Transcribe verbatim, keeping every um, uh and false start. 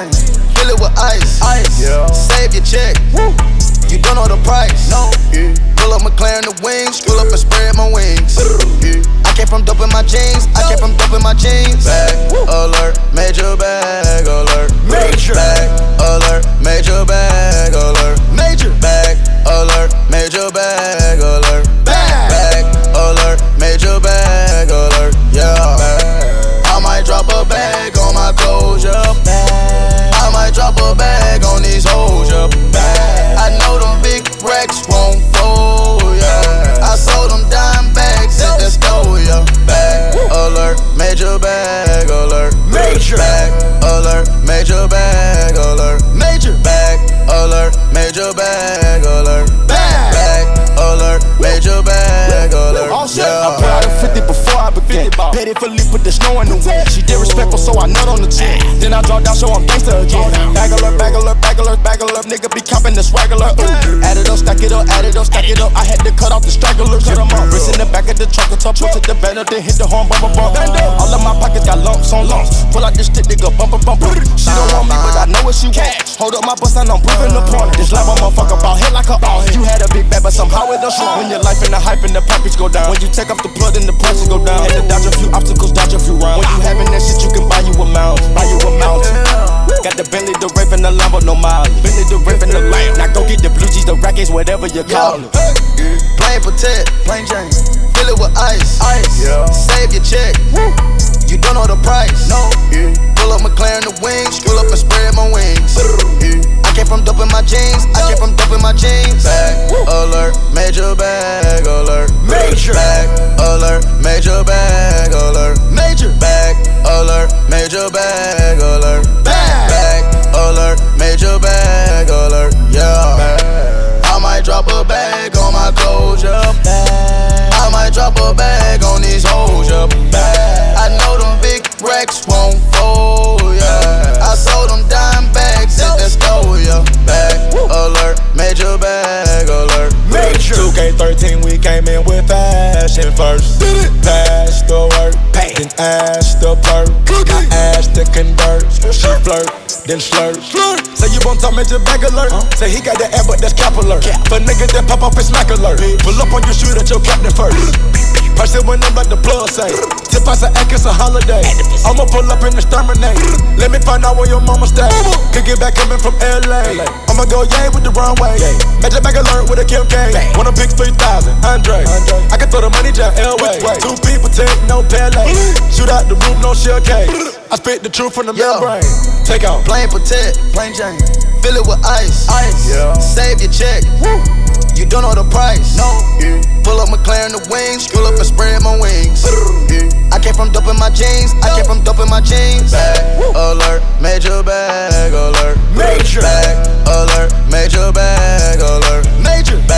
Jane, fill it with ice. Ice, yeah. Save your check. Woo. You don't know the price. No. Yeah. Pull up McLaren the wings, pull up and spread my wings. Yeah. I came from dope in my jeans. I came from dope in my jeans. Bag alert, major bag alert. Major bag alert, major bag alert. Major bag alert, major bag alert. Bag bag alert, major bag alert. Yeah. Bag. I might drop a bag on my clothes, yeah. Bag. I might drop a bag on these hoes, yeah. Bag. I know them big racks won't fold, yeah. I sold them dime bags at the store, yeah. Bag alert, major bag alert. Major bag alert, major bag alert. Major bag alert, major bag alert. Bag bag alert, major bag alert. Yeah. I put out a fifty before I began. Paid it for leap with the snow in the wind. She disrespectful, so I nut on the chin. Then I draw down, so I'm gangster again. Bag alert, bag alert, bag alert, bag alert. Nigga be copping the swag alert. Add it up, stack it up, add it up, stack it up. I had to cut off the stragglers. Cut them up. Wrist in the back of the truck, a top, put to the bed up, then hit the horn, bump, bump, bump. All of my pockets got lumps on lumps. Pull out this stick, nigga, bump, bump, bump. She don't want me, but I know what she wants. Hold up my bus and I'm proving the point. This lava motherfucker ball hit like a all. You had a big bag, but somehow it don't show. When your life and the hype and the package go down. When you take off the plug and the prices go down. Had to dodge a few obstacles, dodge a few rounds. When you having that shit, you can buy you a mount, buy you a mountain. Got the Bentley, the Wraith, and the Lambo, no mileage. Bentley, the Wraith, and the Lamb. Now go get the blue cheese, the rackets, whatever you call it. Plain protect, plain Jane, fill it with ice. Ice, yeah. Save your check. Woo. You don't know the price. No. Yeah. Pull up McLaren the wings, pull up and spread my wings. Yeah. I came from dope in my jeans. I came from dope in my jeans. Bag alert, major bag alert. Major bag alert, major bag alert. Major bag alert, major bag alert. Bag bag alert, major bag alert. Yeah. Bag. I might drop a bag on my clothes, yeah. Bag. I might drop a bag on these hoes, yeah. Bag. I know them big racks won't fold, yeah. I sold them dime bags at the store, yeah. Bag alert, major bag alert. Major. two K thirteen, we came in with fashion first. Passed the work, then asked the perk. I asked to convert. She flirt, then slurp. Say you won't talk major bag alert. Say he got the air, but that's cap alert. For niggas that pop off his smack alert. Pull up on your shoot at your captain first. Price it when I'm like the plug say. Tip out an act, it's a holiday. I'ma pull up and exterminate. Let me find out where your mama stay. Could get back coming from L A. I'ma go yay with the runway. Major bag alert with a Kim K. Wanna pick three thousand, Andre. I can throw the money down L-way. Two people take no Pele. Shoot out the roof, no shell K. I spit the truth from the membrane. Take out. Plain protect, plain Jane, fill it with ice. Ice, yeah. Save your check. Woo. You don't know the price. No. Yeah. Pull up McLaren the wings, pull up and spread my wings. Yeah. I came from dope in my jeans. I came from dope in my jeans. Bag alert, major bag alert. Major bag alert, major bag alert. Major